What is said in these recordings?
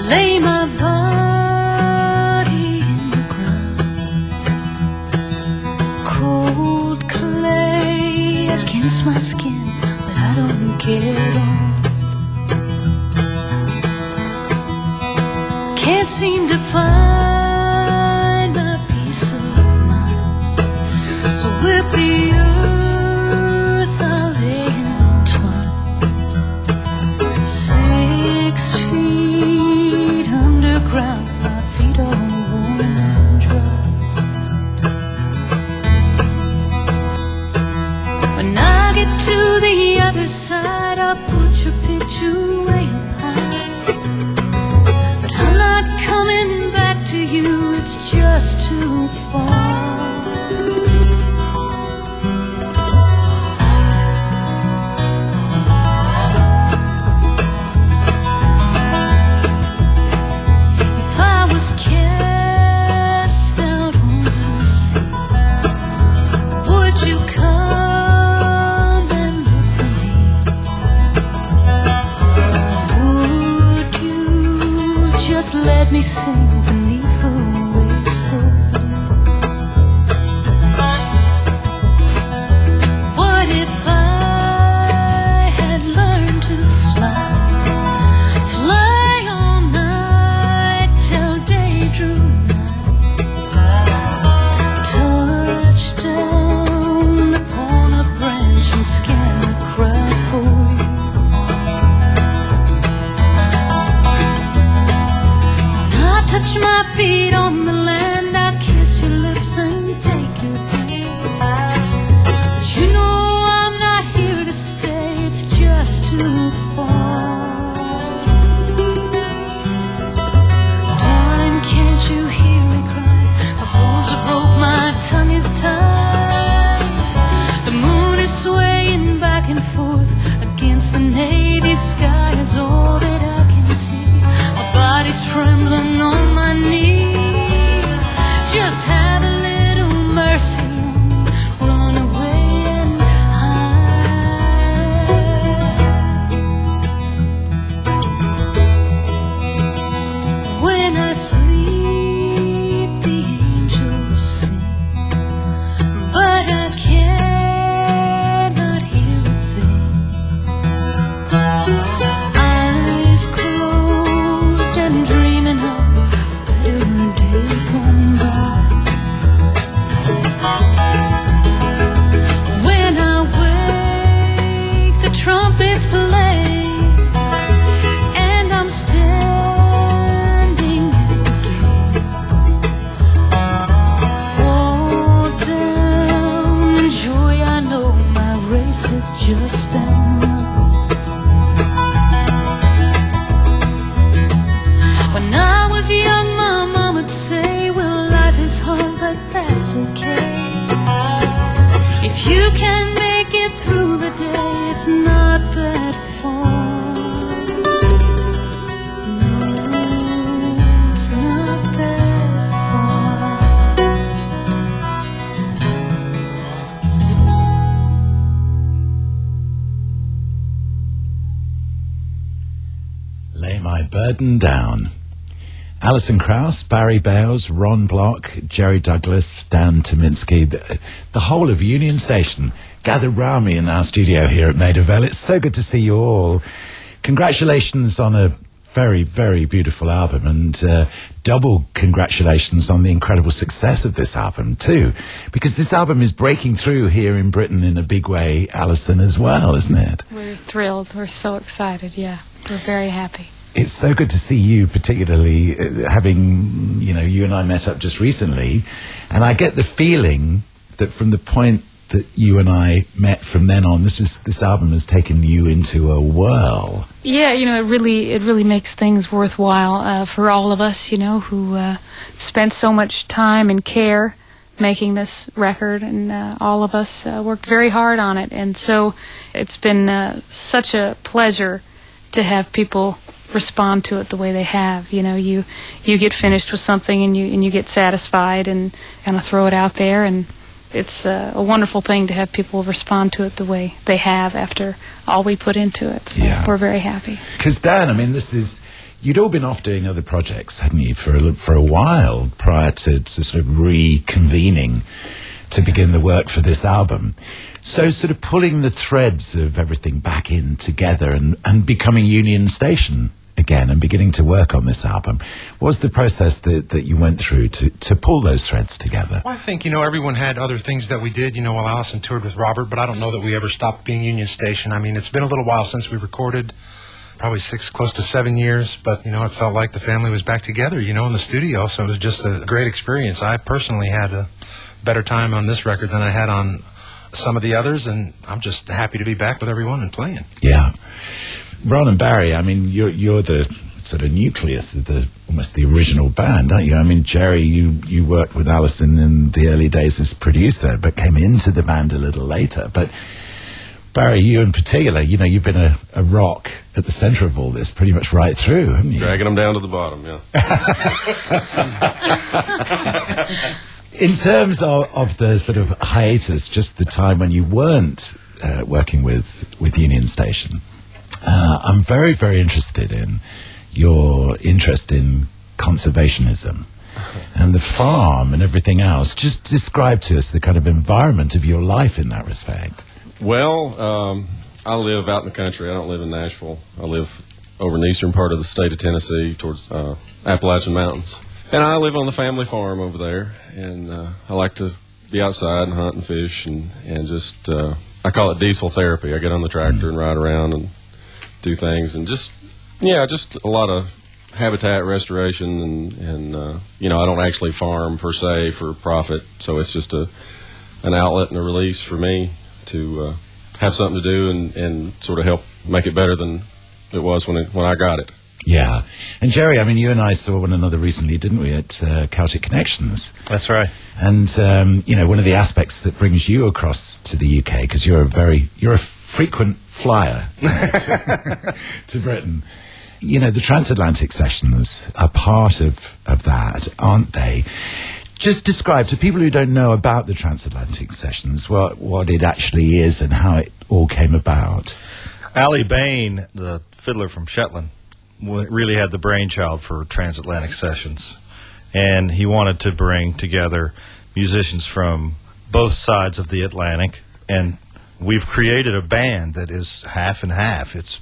lay my body in the ground. Cold clay against my skin, but I don't care at all. Can't seem to find my peace of mind. So with the earth I'll lay entwined. 6 feet underground, my feet are warm and dry. When I get to the other side, I'll put your picture way up high. But I'm not coming back to you, it's just too far. Let me sing beneath the waves so blue. What if I had learned to fly? Fly all night till day drew nigh. Touch down upon a branch and scan the crowd for you. Touch my feet on the land, I kiss your lips and take your hand. But you know I'm not here to stay, it's just too far. Darling, can't you hear me cry? My bones are broke, my tongue is tied. The moon is swaying back and forth against the navy sky is all that I can see. My body's trembling on my knees. Just have a little mercy on me. Run away and hide. When I sleep, the angels sing, but I cannot hear a thing. Eyes closed and dreaming of when I wake, the trumpets play, and I'm standing at the gates. Fall down in joy, I know my race has just been run. When I was young, my mom would say, well, life is hard, but that's okay. If you can make it through the day, it's not that far. No, it's not that far. Lay my burden down. Alison Krauss, Barry Bales, Ron Block, Jerry Douglas, Dan Tominski, the whole of Union Station gathered round me in our studio here at Maida Vale. It's so good to see you all. Congratulations on a very, very beautiful album, and double congratulations on the incredible success of this album too, because this album is breaking through here in Britain in a big way, Alison, as well, isn't it? We're thrilled. We're so excited, yeah. We're very happy. It's so good to see you, particularly having, you and I met up just recently, and I get the feeling that from the point that you and I met from then on, this album has taken you into a whirl. Yeah, it really makes things worthwhile for all of us, who spent so much time and care making this record, and all of us worked very hard on it, and so it's been such a pleasure to have people respond to it the way they have. You get finished with something and you get satisfied and kind of throw it out there, and it's a wonderful thing to have people respond to it the way they have after all we put into it. So yeah. We're very happy. Because Dan, this is, You'd all been off doing other projects, hadn't you, for a while prior to sort of reconvening to begin the work for this album. So sort of pulling the threads of everything back in together and becoming Union Station again and beginning to work on this album. What was the process that you went through to pull those threads together? Well, I think, everyone had other things that we did, while Allison toured with Robert, but I don't know that we ever stopped being Union Station. I mean, it's been a little while since we recorded, probably 6, close to 7 years, but, it felt like the family was back together, in the studio, so it was just a great experience. I personally had a better time on this record than I had on some of the others, and I'm just happy to be back with everyone and playing. Yeah. Ron and Barry, I mean, you're the sort of nucleus of almost the original band, aren't you? I mean, Jerry, you worked with Alison in the early days as producer, but came into the band a little later. But Barry, you in particular, you've been a rock at the centre of all this pretty much right through, haven't you? Dragging them down to the bottom, yeah. In terms of the sort of hiatus, just the time when you weren't working with Union Station, I'm very, very interested in your interest in conservationism and the farm and everything else. Just describe to us the kind of environment of your life in that respect. Well, I live out in the country. I don't live in Nashville. I live over in the eastern part of the state of Tennessee towards Appalachian Mountains. And I live on the family farm over there, and I like to be outside and hunt and fish and just, I call it diesel therapy. I get on the tractor and ride around and do things and just a lot of habitat restoration and I don't actually farm per se for profit, so it's just an outlet and a release for me to have something to do and sort of help make it better than it was when I got it. Yeah. And Jerry, I mean, you and I saw one another recently, didn't we, at Celtic Connections? That's right. And, one of the aspects that brings you across to the UK, because you're a frequent flyer to Britain. The transatlantic sessions are part of that, aren't they? Just describe to people who don't know about the transatlantic sessions what it actually is and how it all came about. Ali Bain, the fiddler from Shetland, really had the brainchild for transatlantic sessions, and he wanted to bring together musicians from both sides of the Atlantic, and we've created a band that is half and half. It's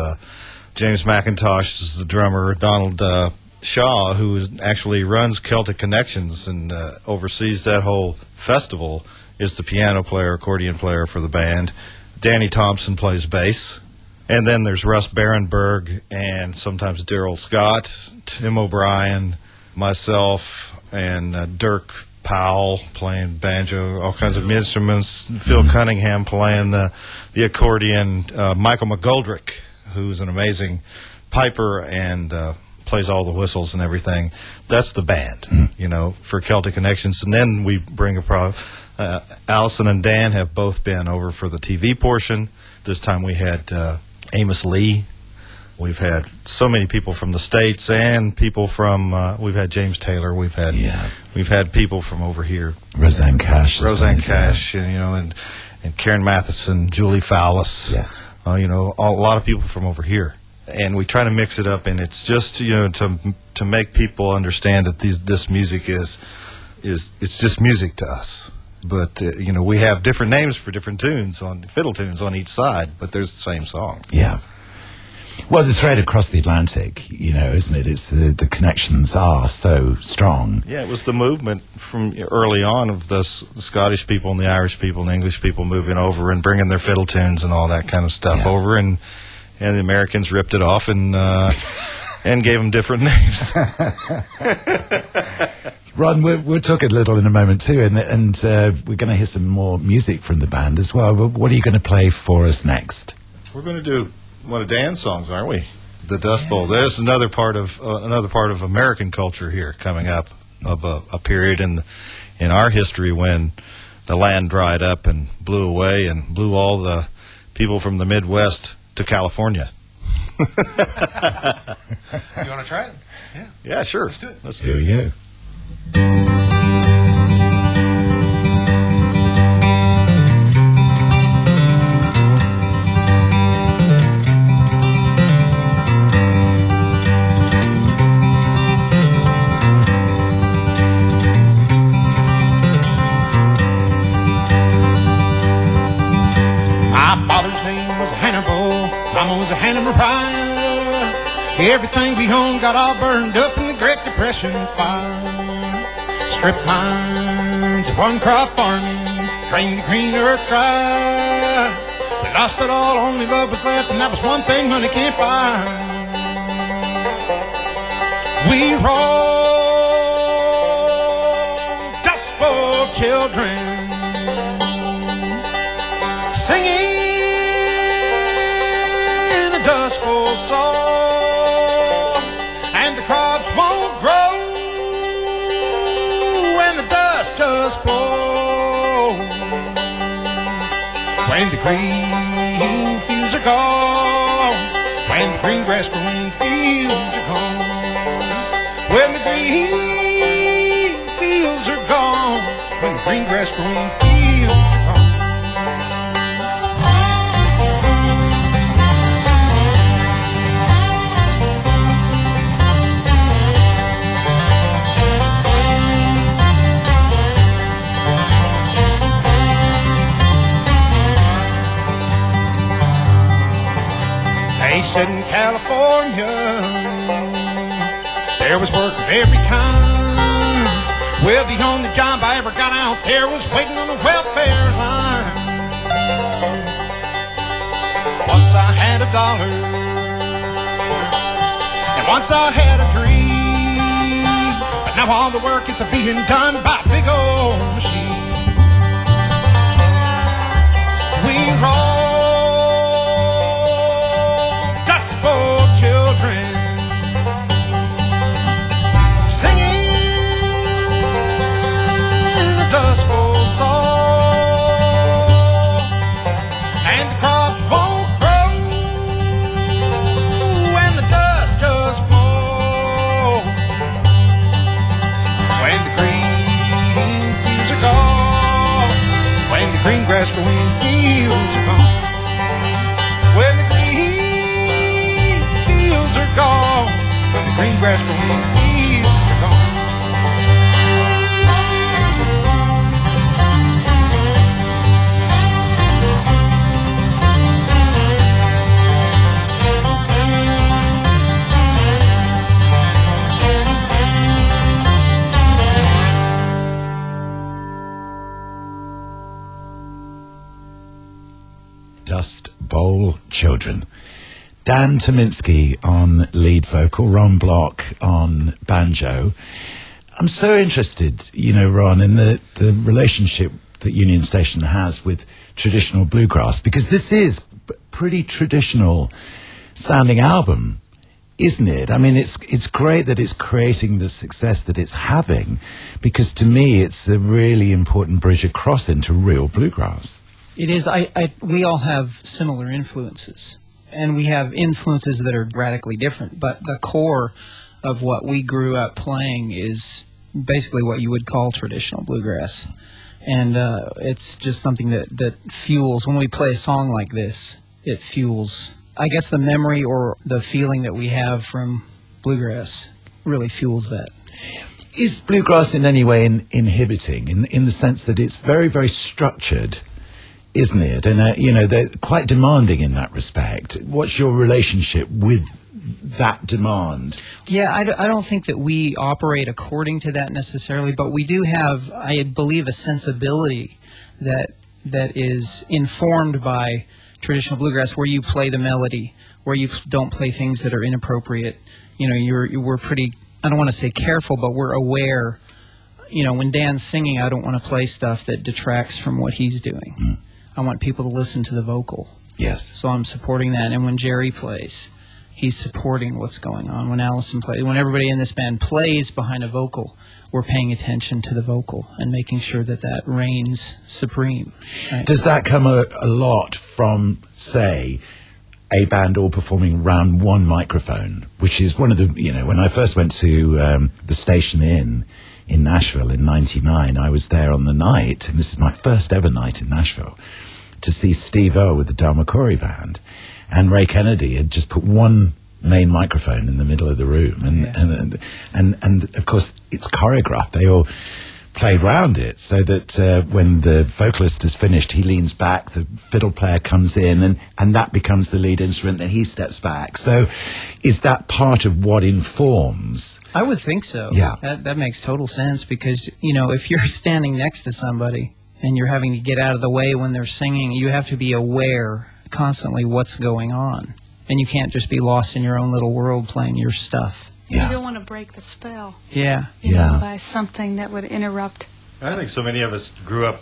James McIntosh is the drummer, Donald Shaw, who actually runs Celtic Connections and oversees that whole festival, is the piano player, accordion player for the band. Danny Thompson plays bass. And then there's Russ Barenberg and sometimes Daryl Scott, Tim O'Brien, myself, and Dirk Powell playing banjo, all kinds of instruments, Phil Cunningham playing the accordion, Michael McGoldrick, who's an amazing piper and plays all the whistles and everything. That's the band, for Celtic Connections. And then we bring Allison and Dan have both been over for the TV portion. This time we had Amos Lee. We've had so many people from the States and people from we've had James Taylor. We've had people from over here. Roseanne Cash, and Karen Matheson, Julie Fowlis. Yes. A lot of people from over here. And we try to mix it up, and it's just to make people understand that this music is it's just music to us. But, we have different names for different tunes, fiddle tunes on each side, but there's the same song. Yeah. Well, the thread across the Atlantic, isn't it? It's the connections are so strong. Yeah, it was the movement from early on of the Scottish people and the Irish people and the English people moving over and bringing their fiddle tunes and all that kind of stuff over, and the Americans ripped it off and gave them different names. Ron, we'll talk a little in a moment too, and we're going to hear some more music from the band as well. But what are you going to play for us next? We're going to do one of Dan's songs, aren't we? The Dust Bowl. There's another part of American culture here coming up, of a period in our history when the land dried up and blew away and blew all the people from the Midwest to California. You want to try it? Yeah, sure. Let's do it. Here we go. Mariah. Everything we owned got all burned up in the Great Depression fire. Strip mines, one crop farming, drained the green earth dry. We lost it all, only love was left, and that was one thing money can't buy. We roll Dust Bowl children, singing a Dust Bowl song, and the crops won't grow when the dust just blows. When the green fields are gone, when the green grass growing fields are gone, when the green fields are gone, when the green grass growing fields are gone. They said in California there was work of every kind. Well, the only job I ever got out there was waiting on the welfare line. Once I had $1, and once I had a dream, but now all the work is being done by a big old machine. We roll Dust Bowl children, singing a Dust Bowl song, and the crops won't grow when the dust just blows. When the green fields are gone, when the green grass growing fields are gone, when the green fields are gone, when the green grass growing fields are gone. Dust Bowl Children. Dan Tominski on lead vocal, Ron Block on banjo. I'm so interested, Ron, in the relationship that Union Station has with traditional bluegrass, because this is a pretty traditional sounding album, isn't it? I mean, it's great that it's creating the success that it's having, because to me it's a really important bridge across into real bluegrass. It is. We all have similar influences, and we have influences that are radically different, but the core of what we grew up playing is basically what you would call traditional bluegrass. And it's just something that fuels, when we play a song like this, it fuels, I guess, the memory or the feeling that we have from bluegrass really fuels that. Is bluegrass in any way inhibiting, in the sense that it's very, very structured, isn't it? And, they're quite demanding in that respect. What's your relationship with that demand? Yeah, I don't think that we operate according to that necessarily, but we do have, I believe, a sensibility that is informed by traditional bluegrass, where you play the melody, where you don't play things that are inappropriate. We're pretty, I don't want to say careful, but we're aware. When Dan's singing, I don't want to play stuff that detracts from what he's doing. Mm. I want people to listen to the vocal. Yes. So I'm supporting that. And when Jerry plays, he's supporting what's going on. When Allison plays, when everybody in this band plays behind a vocal, we're paying attention to the vocal and making sure that reigns supreme. Right? Does that come a lot from, say, a band all performing round one microphone, which is one of the, when I first went to the Station Inn in Nashville in 99, I was there on the night, and this is my first ever night in Nashville, to see Steve Earle with the Del McCoury Band. And Ray Kennedy had just put one main microphone in the middle of the room, and of course it's choreographed. They all played round it so that when the vocalist is finished, he leans back, the fiddle player comes in, and that becomes the lead instrument, then he steps back. So is that part of what informs? I would think so. Yeah. That makes total sense because, if you're standing next to somebody and you're having to get out of the way when they're singing, you have to be aware constantly what's going on. And you can't just be lost in your own little world playing your stuff. Yeah. You don't want to break the spell. Yeah. You know, by something that would interrupt. I think so many of us grew up,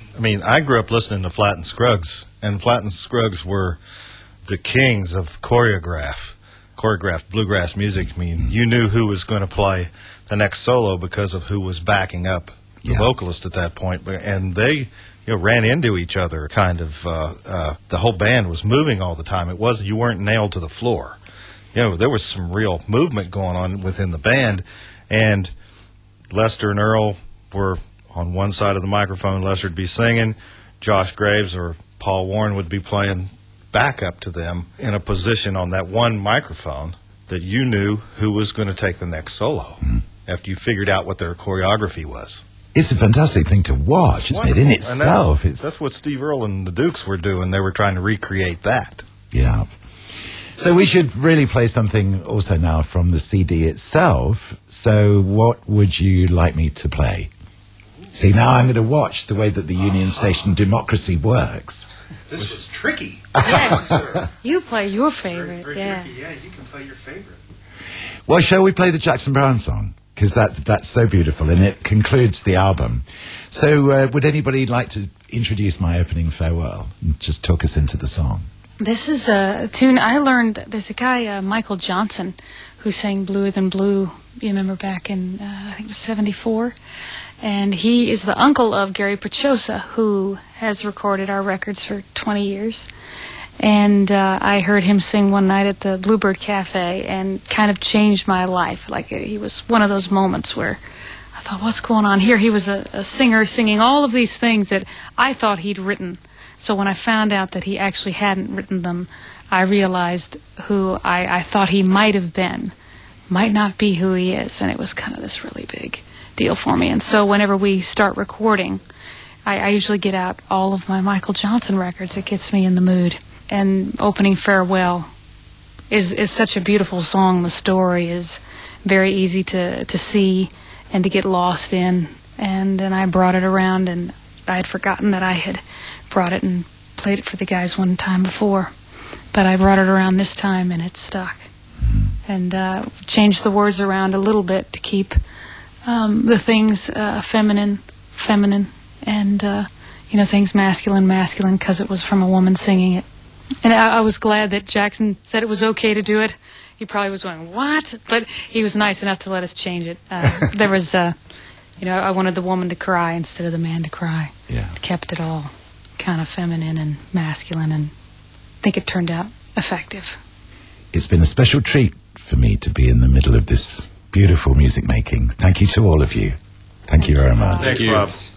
I grew up listening to Flatt and Scruggs, and Flatt and Scruggs were the kings of choreographed bluegrass music. You knew who was going to play the next solo because of who was backing up the vocalist at that point, and they ran into each other. Kind of the whole band was moving all the time. You weren't nailed to the floor. There was some real movement going on within the band, and Lester and Earl were on one side of the microphone. Lester would be singing, Josh Graves or Paul Warren would be playing backup to them in a position on that one microphone that you knew who was going to take the next solo after you figured out what their choreography was. It's a fantastic thing to watch, isn't it, in itself? That's what Steve Earle and the Dukes were doing. They were trying to recreate that. Yeah. So we should really play something also now from the CD itself. So what would you like me to play? See, now I'm going to watch the way that the Union Station democracy works. This was tricky. Yeah. You play your favorite. Very Yeah. tricky. Yeah, you can play your favorite. Well, shall we play the Jackson Browne song? Because that's so beautiful, and it concludes the album. So would anybody like to introduce my opening farewell and just talk us into the song? This is a tune I learned. There's a guy, Michael Johnson, who sang Bluer Than Blue. You remember back in, I think it was 74. And he is the uncle of Gary Pachosa, who has recorded our records for 20 years. And I heard him sing one night at the Bluebird Cafe and kind of changed my life. Like, he was one of those moments where I thought, what's going on here? He was a singer singing all of these things that I thought he'd written. So when I found out that he actually hadn't written them, I realized who I thought he might have been might not be who he is. And it was kind of this really big deal for me. And so whenever we start recording, I usually get out all of my Michael Johnson records. It gets me in the mood. And Opening Farewell is such a beautiful song. The story is very easy to see and to get lost in. And then I brought it around, and I had forgotten that I had brought it and played it for the guys one time before. But I brought it around this time, and it stuck. And changed the words around a little bit to keep the things feminine, and things masculine, because it was from a woman singing it. And I was glad that Jackson said it was okay to do it. He probably was going, what? But he was nice enough to let us change it. There was, I wanted the woman to cry instead of the man to cry. Yeah. Kept it all kind of feminine and masculine, and I think it turned out effective. It's been a special treat for me to be in the middle of this beautiful music making. Thank you to all of you. Thank you very much. Thanks, Rob.